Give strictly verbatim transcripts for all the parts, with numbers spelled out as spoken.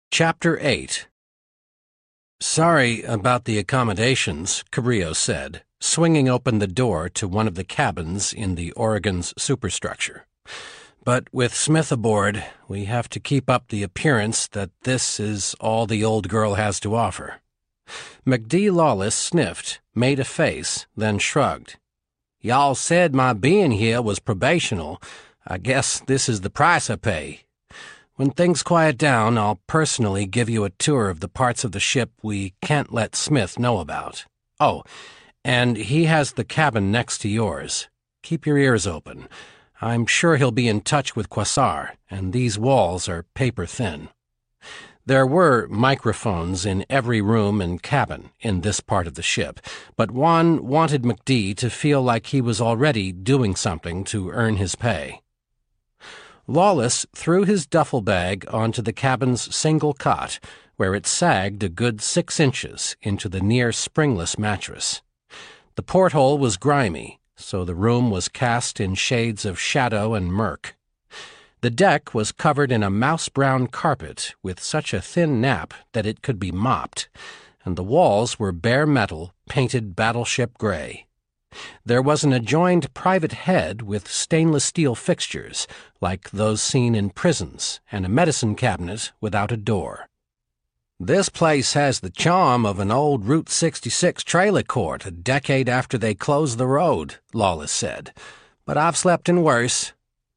Chapter eight. "Sorry about the accommodations," Cabrillo said, swinging open the door to one of the cabins in the Oregon's superstructure. "But with Smith aboard, we have to keep up the appearance that this is all the old girl has to offer." McD. Lawless sniffed, made a face, then shrugged. "Y'all said my being here was probational. I guess this is the price I pay. When things quiet down, I'll personally give you a tour of the parts of the ship we can't let Smith know about. Oh, and he has the cabin next to yours. Keep your ears open. I'm sure he'll be in touch with Quasar, and these walls are paper-thin." There were microphones in every room and cabin in this part of the ship, but Juan wanted McD to feel like he was already doing something to earn his pay. Lawless threw his duffel bag onto the cabin's single cot, where it sagged a good six inches into the near-springless mattress. The porthole was grimy, so the room was cast in shades of shadow and murk. The deck was covered in a mouse-brown carpet with such a thin nap that it could be mopped, and the walls were bare metal, painted battleship gray. There was an adjoined private head with stainless steel fixtures, like those seen in prisons, and a medicine cabinet without a door. "This place has the charm of an old Route sixty-six trailer court a decade after they closed the road," Lawless said. "But I've slept in worse."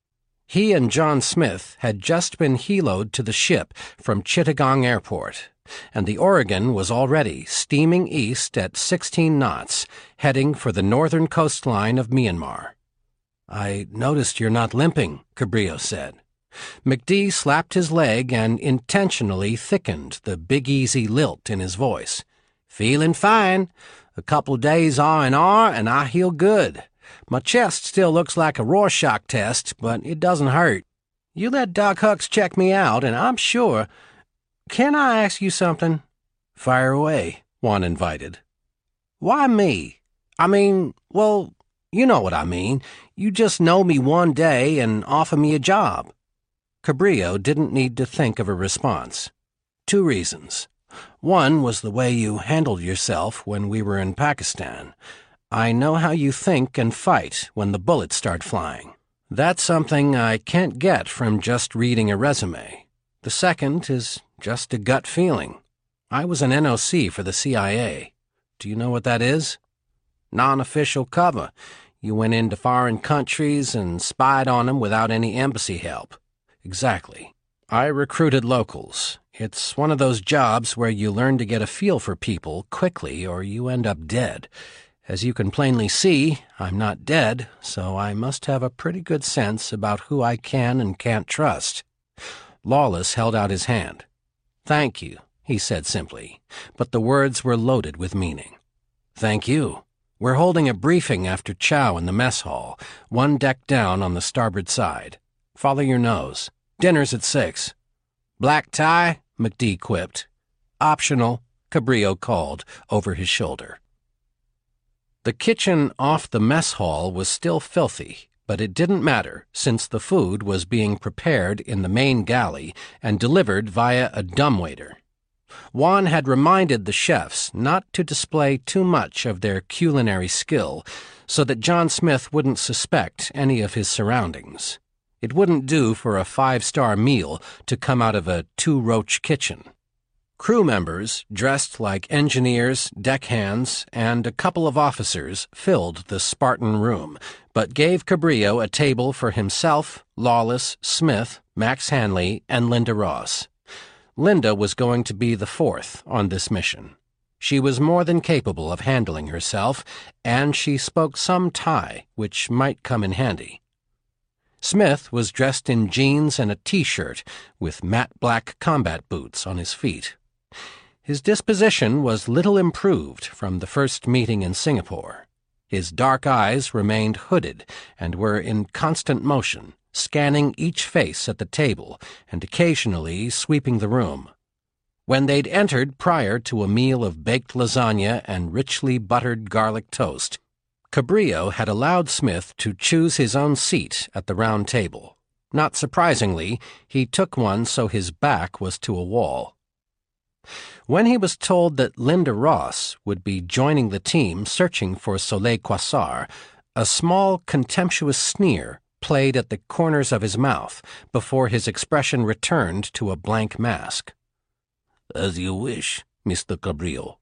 He and John Smith had just been heloed to the ship from Chittagong Airport, and the Oregon was already steaming east at sixteen knots, heading for the northern coastline of Myanmar. "I noticed you're not limping," Cabrillo said. McD slapped his leg and intentionally thickened the Big Easy lilt in his voice. "Feeling fine. A couple days R and R and I heal good. My chest still looks like a Rorschach test, but it doesn't hurt. You let Doc Hux check me out, and I'm sure—" "Can I ask you something?" "Fire away," Juan invited. "Why me? I mean, well, you know what I mean. You just know me one day and offer me a job." Cabrillo didn't need to think of a response. Two reasons. One was the way you handled yourself when we were in Pakistan. I know how you think and fight when the bullets start flying. That's something I can't get from just reading a resume. The second is just a gut feeling. I was an N O C for the C I A. Do you know what that is? Non-official cover. You went into foreign countries and spied on them without any embassy help. Exactly. I recruited locals. It's one of those jobs where you learn to get a feel for people quickly or you end up dead. As you can plainly see, I'm not dead, so I must have a pretty good sense about who I can and can't trust. Lawless held out his hand. "Thank you," he said simply, but the words were loaded with meaning. "Thank you. We're holding a briefing after chow in the mess hall, one deck down on the starboard side. Follow your nose. Dinner's at six." "Black tie?" McD quipped. "Optional," Cabrillo called over his shoulder. The kitchen off the mess hall was still filthy, but it didn't matter since the food was being prepared in the main galley and delivered via a dumbwaiter. Juan had reminded the chefs not to display too much of their culinary skill so that John Smith wouldn't suspect any of his surroundings. It wouldn't do for a five-star meal to come out of a two-roach kitchen. Crew members, dressed like engineers, deckhands, and a couple of officers filled the Spartan room, but gave Cabrillo a table for himself, Lawless, Smith, Max Hanley, and Linda Ross. Linda was going to be the fourth on this mission. She was more than capable of handling herself, and she spoke some Thai, which might come in handy. Smith was dressed in jeans and a T-shirt, with matte black combat boots on his feet. His disposition was little improved from the first meeting in Singapore. His dark eyes remained hooded and were in constant motion, scanning each face at the table and occasionally sweeping the room. When they'd entered prior to a meal of baked lasagna and richly buttered garlic toast, Cabrillo had allowed Smith to choose his own seat at the round table. Not surprisingly, he took one so his back was to a wall. When he was told that Linda Ross would be joining the team searching for Soleil Quasar, a small, contemptuous sneer played at the corners of his mouth before his expression returned to a blank mask. "As you wish, Mister Cabrillo."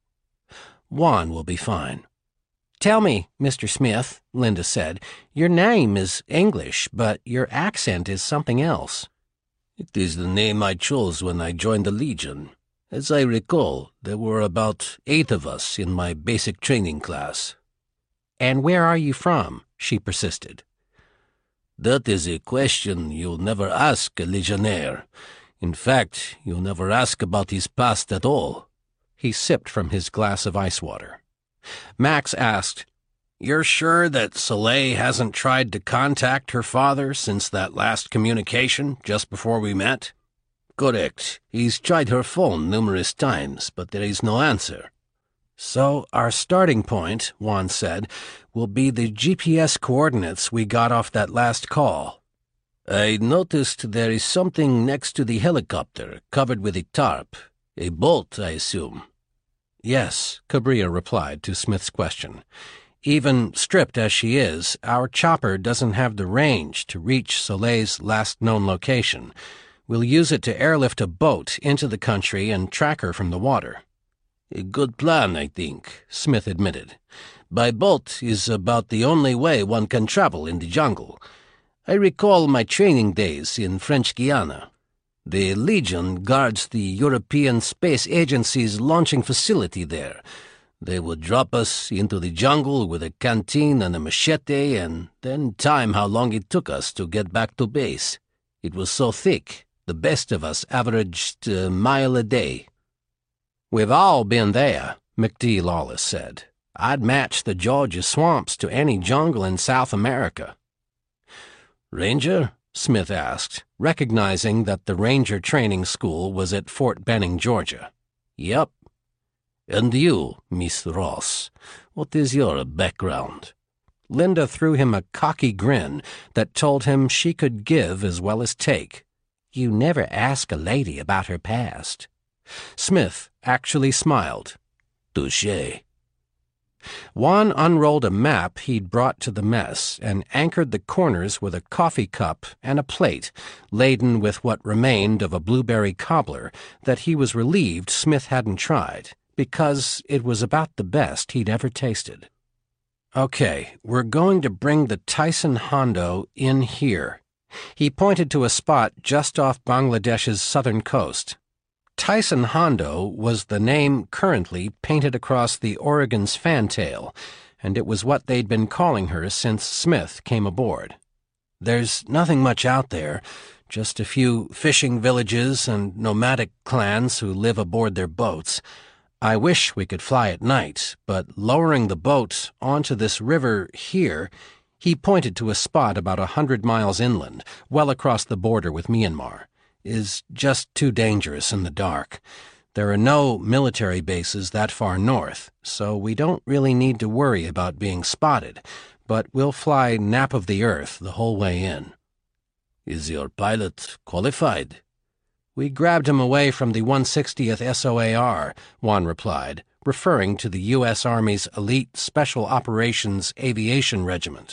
"Juan will be fine." "Tell me, Mister Smith," Linda said, "your name is English, but your accent is something else." "It is the name I chose when I joined the Legion. As I recall, there were about eight of us in my basic training class." "And where are you from?" she persisted. "That is a question you'll never ask a Legionnaire. In fact, you'll never ask about his past at all." He sipped from his glass of ice water. Max asked, "You're sure that Soleil hasn't tried to contact her father since that last communication just before we met?" "Correct. He's tried her phone numerous times, but there is no answer." "So our starting point," Juan said, "will be the G P S coordinates we got off that last call." "I noticed there is something next to the helicopter, covered with a tarp. A bolt, I assume." "Yes," Cabrillo replied to Smith's question. "Even stripped as she is, our chopper doesn't have the range to reach Soleil's last known location. We'll use it to airlift a boat into the country and track her from the water." "A good plan, I think," Smith admitted. "By boat is about the only way one can travel in the jungle. I recall my training days in French Guiana. The Legion guards the European Space Agency's launching facility there. They would drop us into the jungle with a canteen and a machete and then time how long it took us to get back to base. It was so thick, the best of us averaged a mile a day." "We've all been there," McD. Lawless said. "I'd match the Georgia swamps to any jungle in South America." "Ranger?" Smith asked, recognizing that the Ranger training school was at Fort Benning, Georgia. "Yep." "And you, Miss Ross, what is your background?" Linda threw him a cocky grin that told him she could give as well as take. "You never ask a lady about her past." Smith actually smiled. "Touché." Juan unrolled a map he'd brought to the mess and anchored the corners with a coffee cup and a plate laden with what remained of a blueberry cobbler that he was relieved Smith hadn't tried, because it was about the best he'd ever tasted. "Okay, we're going to bring the Tyson Hondo in here." He pointed to a spot just off Bangladesh's southern coast. Tyson Hondo was the name currently painted across the Oregon's fantail, and it was what they'd been calling her since Smith came aboard. "There's nothing much out there, just a few fishing villages and nomadic clans who live aboard their boats. I wish we could fly at night, but lowering the boat onto this river here," he pointed to a spot about a hundred miles inland, well across the border with Myanmar, "is just too dangerous in the dark. There are no military bases that far north, so we don't really need to worry about being spotted, but we'll fly nap of the earth the whole way in." "Is your pilot qualified?" "We grabbed him away from the one sixtieth S O A R, Juan replied, referring to the U S Army's elite Special Operations Aviation Regiment.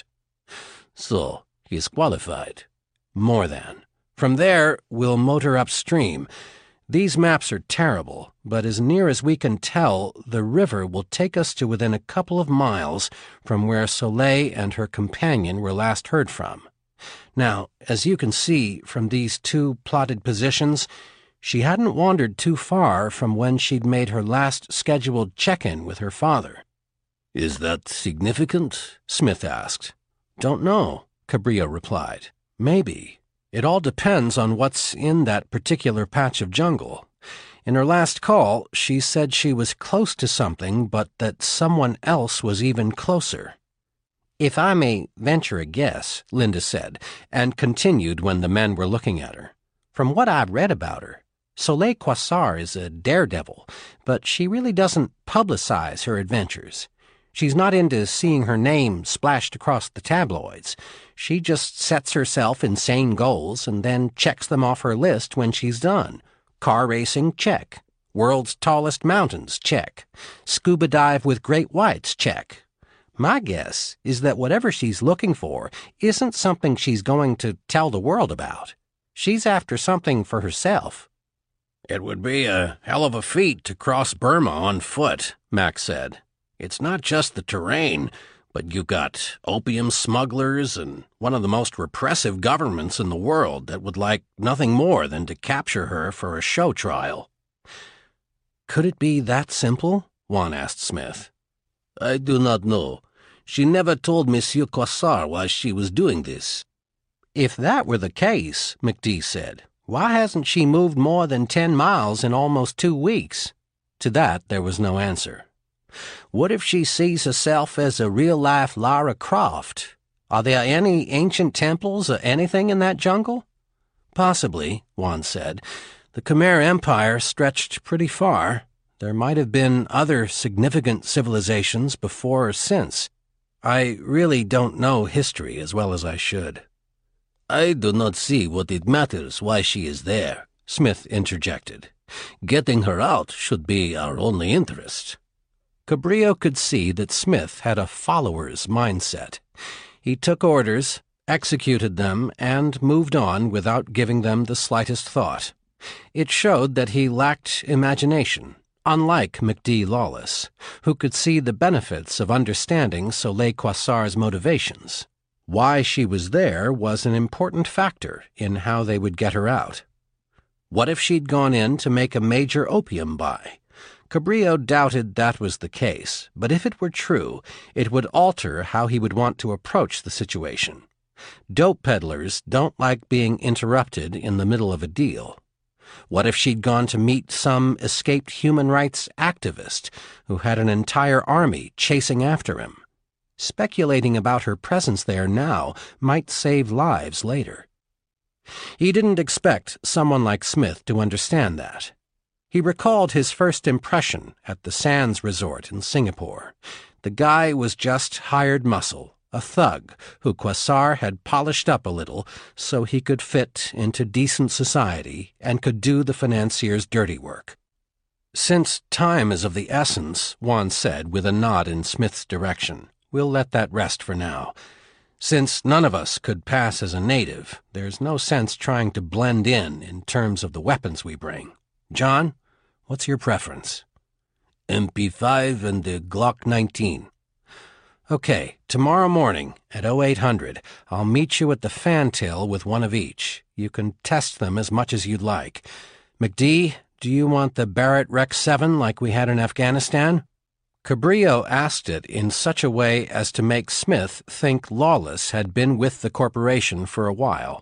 "So, he's qualified?" "More than. From there, we'll motor upstream. These maps are terrible, but as near as we can tell, the river will take us to within a couple of miles from where Soleil and her companion were last heard from. Now, as you can see from these two plotted positions, she hadn't wandered too far from when she'd made her last scheduled check-in with her father." "Is that significant?" Smith asked. "Don't know," Cabrillo replied. "Maybe. It all depends on what's in that particular patch of jungle. In her last call, she said she was close to something, but that someone else was even closer." "If I may venture a guess," Linda said, and continued when the men were looking at her. "From what I've read about her, Soleil Quasar is a daredevil, but she really doesn't publicize her adventures. She's not into seeing her name splashed across the tabloids. She just sets herself insane goals and then checks them off her list when she's done. Car racing, check. World's tallest mountains, check. Scuba dive with great whites, check. My guess is that whatever she's looking for isn't something she's going to tell the world about. She's after something for herself. It would be a hell of a feat to cross Burma on foot, Mac said. It's not just the terrain, but you've got opium smugglers and one of the most repressive governments in the world that would like nothing more than to capture her for a show trial. Could it be that simple? Juan asked Smith. I do not know. She never told Monsieur Quassar why she was doing this. If that were the case, McD said, why hasn't she moved more than ten miles in almost two weeks? To that there was no answer. What if she sees herself as a real-life Lara Croft? Are there any ancient temples or anything in that jungle? Possibly, Juan said. The Khmer Empire stretched pretty far. There might have been other significant civilizations before or since. I really don't know history as well as I should. I do not see what it matters why she is there, Smith interjected. Getting her out should be our only interest. Cabrillo could see that Smith had a follower's mindset. He took orders, executed them, and moved on without giving them the slightest thought. It showed that he lacked imagination, unlike McD Lawless, who could see the benefits of understanding Soleil Quassar's motivations. Why she was there was an important factor in how they would get her out. What if she'd gone in to make a major opium buy? Cabrillo doubted that was the case, but if it were true, it would alter how he would want to approach the situation. Dope peddlers don't like being interrupted in the middle of a deal. What if she'd gone to meet some escaped human rights activist who had an entire army chasing after him? Speculating about her presence there now might save lives later. He didn't expect someone like Smith to understand that. He recalled his first impression at the Sands Resort in Singapore. The guy was just hired muscle, a thug who Quassar had polished up a little so he could fit into decent society and could do the financier's dirty work. Since time is of the essence, Juan said with a nod in Smith's direction, we'll let that rest for now. Since none of us could pass as a native, there's no sense trying to blend in in terms of the weapons we bring. John, what's your preference? M P five and the Glock nineteen. Okay, tomorrow morning at oh eight hundred, I'll meet you at the Fantail with one of each. You can test them as much as you'd like. McD, do you want the Barrett Rec seven like we had in Afghanistan? Cabrillo asked it in such a way as to make Smith think Lawless had been with the corporation for a while.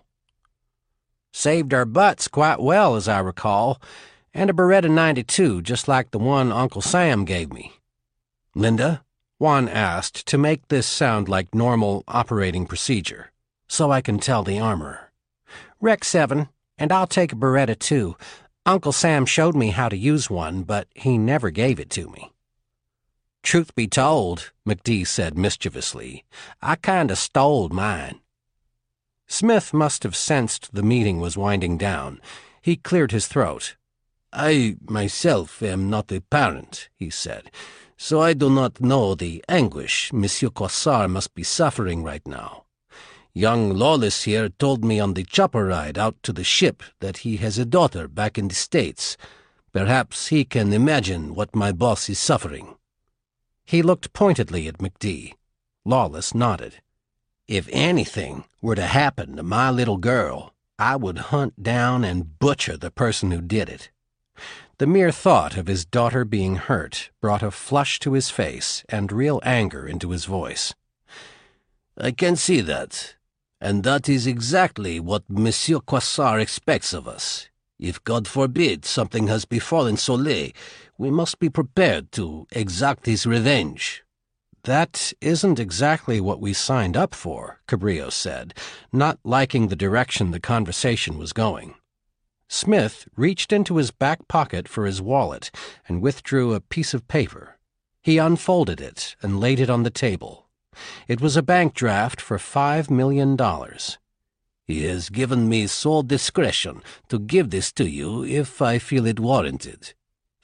Saved our butts quite well, as I recall, and a Beretta ninety-two just like the one Uncle Sam gave me. Linda? Juan asked to make this sound like normal operating procedure, so I can tell the armorer. Rec seven, and I'll take a Beretta too. Uncle Sam showed me how to use one, but he never gave it to me. Truth be told, McD said mischievously, I kinda stole mine. Smith must have sensed the meeting was winding down. He cleared his throat. I myself am not a parent, he said, so I do not know the anguish Monsieur Quassar must be suffering right now. Young Lawless here told me on the chopper ride out to the ship that he has a daughter back in the States. Perhaps he can imagine what my boss is suffering. He looked pointedly at McD. Lawless nodded. If anything were to happen to my little girl, I would hunt down and butcher the person who did it. The mere thought of his daughter being hurt brought a flush to his face and real anger into his voice. I can see that, and that is exactly what Monsieur Quassar expects of us. If, God forbid, something has befallen Soleil, we must be prepared to exact his revenge. That isn't exactly what we signed up for, Cabrillo said, not liking the direction the conversation was going. Smith reached into his back pocket for his wallet and withdrew a piece of paper. He unfolded it and laid it on the table. It was a bank draft for five million dollars. He has given me sole discretion to give this to you if I feel it warranted.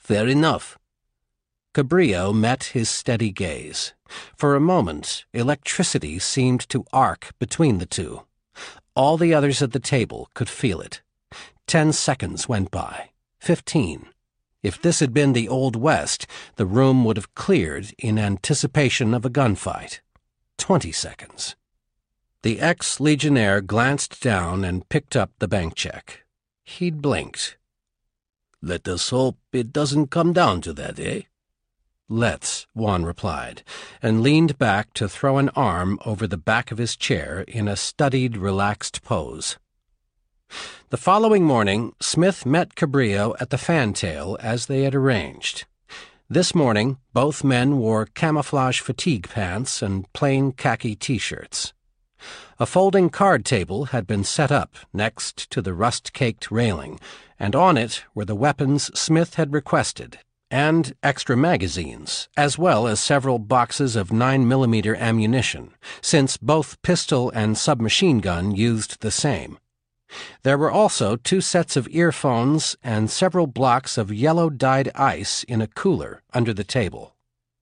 Fair enough. Cabrillo met his steady gaze. For a moment, electricity seemed to arc between the two. All the others at the table could feel it. Ten seconds went by. Fifteen. If this had been the Old West, the room would have cleared in anticipation of a gunfight. Twenty seconds. The ex-legionnaire glanced down and picked up the bank check. He'd blinked. Let us hope it doesn't come down to that, eh? Let's, Juan replied, and leaned back to throw an arm over the back of his chair in a studied, relaxed pose. The following morning, Smith met Cabrillo at the fantail as they had arranged. This morning, both men wore camouflage fatigue pants and plain khaki T-shirts. A folding card table had been set up next to the rust-caked railing, and on it were the weapons Smith had requested, and extra magazines, as well as several boxes of nine millimeter ammunition, since both pistol and submachine gun used the same. There were also two sets of earphones and several blocks of yellow-dyed ice in a cooler under the table.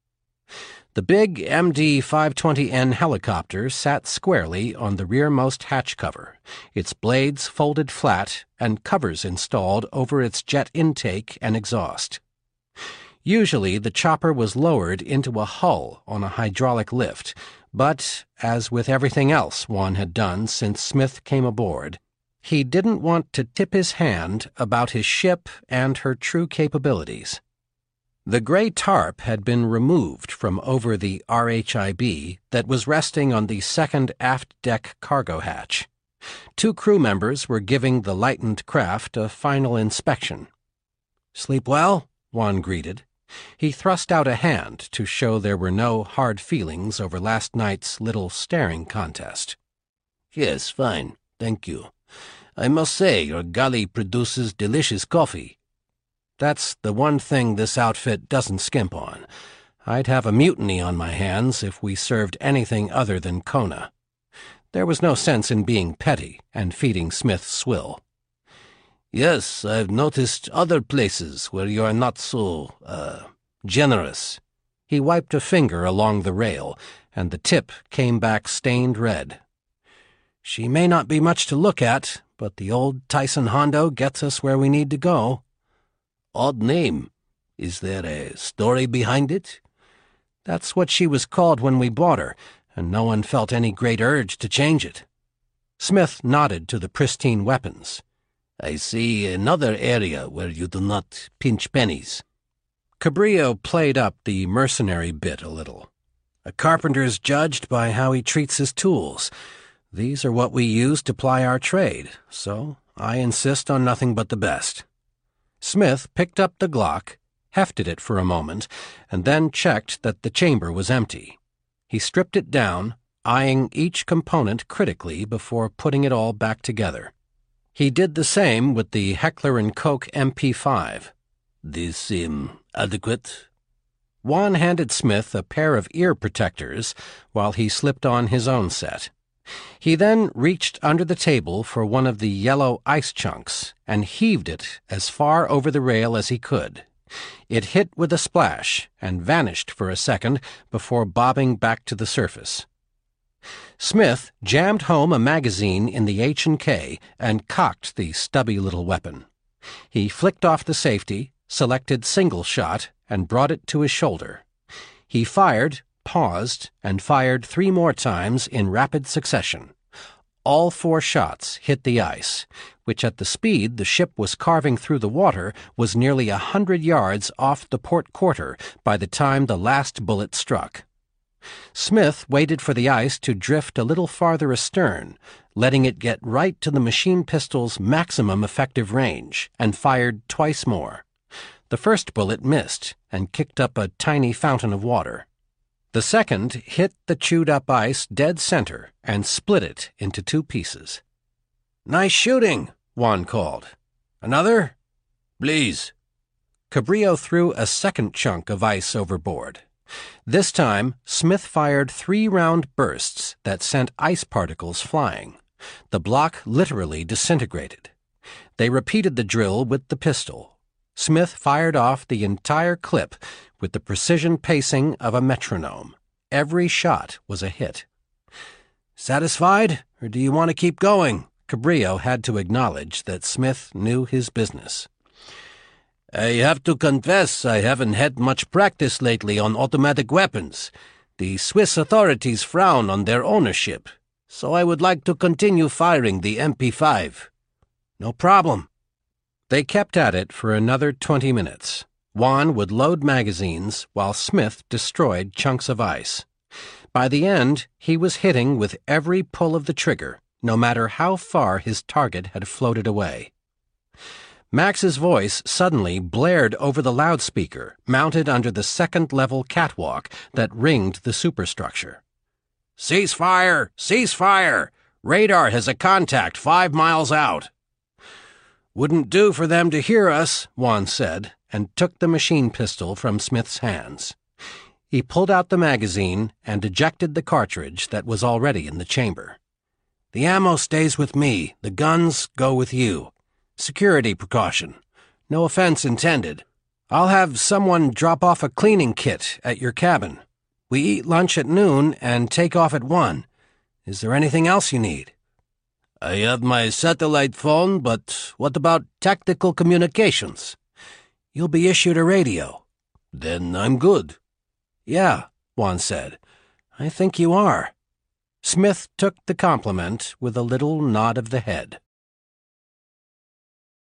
The big M D five twenty N helicopter sat squarely on the rearmost hatch cover, its blades folded flat and covers installed over its jet intake and exhaust. Usually the chopper was lowered into a hull on a hydraulic lift, but, as with everything else Juan had done since Smith came aboard, he didn't want to tip his hand about his ship and her true capabilities. The gray tarp had been removed from over the R H I B that was resting on the second aft deck cargo hatch. Two crew members were giving the lightened craft a final inspection. "Sleep well?" Juan greeted. He thrust out a hand to show there were no hard feelings over last night's little staring contest. "Yes, fine, thank you. I must say your galley produces delicious coffee." "That's the one thing this outfit doesn't skimp on. I'd have a mutiny on my hands if we served anything other than Kona." There was no sense in being petty and feeding Smith swill. "Yes, I've noticed other places where you are not so, uh, generous." He wiped a finger along the rail, and the tip came back stained red. "She may not be much to look at, but the old Tyson Hondo gets us where we need to go." "Odd name. Is there a story behind it?" "That's what she was called when we bought her, and no one felt any great urge to change it." Smith nodded to the pristine weapons. "I see another area where you do not pinch pennies." Cabrillo played up the mercenary bit a little. "A carpenter's judged by how he treats his tools. These are what we use to ply our trade, so I insist on nothing but the best." Smith picked up the Glock, hefted it for a moment, and then checked that the chamber was empty. He stripped it down, eyeing each component critically before putting it all back together. He did the same with the Heckler and Koch M P five. "This seem adequate?" Juan handed Smith a pair of ear protectors while he slipped on his own set. He then reached under the table for one of the yellow ice chunks and heaved it as far over the rail as he could. It hit with a splash and vanished for a second before bobbing back to the surface. Smith jammed home a magazine in the H and K and cocked the stubby little weapon. He flicked off the safety, selected single shot, and brought it to his shoulder. He fired, paused, and fired three more times in rapid succession. All four shots hit the ice, which at the speed the ship was carving through the water was nearly a hundred yards off the port quarter by the time the last bullet struck. Smith waited for the ice to drift a little farther astern, letting it get right to the machine pistol's maximum effective range, and fired twice more. The first bullet missed and kicked up a tiny fountain of water. The second hit the chewed-up ice dead center and split it into two pieces. "Nice shooting," Juan called. "Another?" "Please." Cabrillo threw a second chunk of ice overboard. This time, Smith fired three round bursts that sent ice particles flying. The block literally disintegrated. They repeated the drill with the pistol. Smith fired off the entire clip with the precision pacing of a metronome. Every shot was a hit. "Satisfied, or do you want to keep going?" Cabrillo had to acknowledge that Smith knew his business. "I have to confess I haven't had much practice lately on automatic weapons. The Swiss authorities frown on their ownership, so I would like to continue firing the M P five. "No problem." They kept at it for another twenty minutes. Juan would load magazines while Smith destroyed chunks of ice. By the end, he was hitting with every pull of the trigger, no matter how far his target had floated away. Max's voice suddenly blared over the loudspeaker mounted under the second-level catwalk that ringed the superstructure. "Cease fire! Cease fire! Radar has a contact five miles out." "Wouldn't do for them to hear us," Juan said, and took the machine pistol from Smith's hands. He pulled out the magazine and ejected the cartridge that was already in the chamber. "The ammo stays with me. The guns go with you. Security precaution. No offense intended. I'll have someone drop off a cleaning kit at your cabin. We eat lunch at noon and take off at one. Is there anything else you need?" "I have my satellite phone, but what about tactical communications?" "You'll be issued a radio." "Then I'm good." "Yeah," Juan said. "I think you are." Smith took the compliment with a little nod of the head.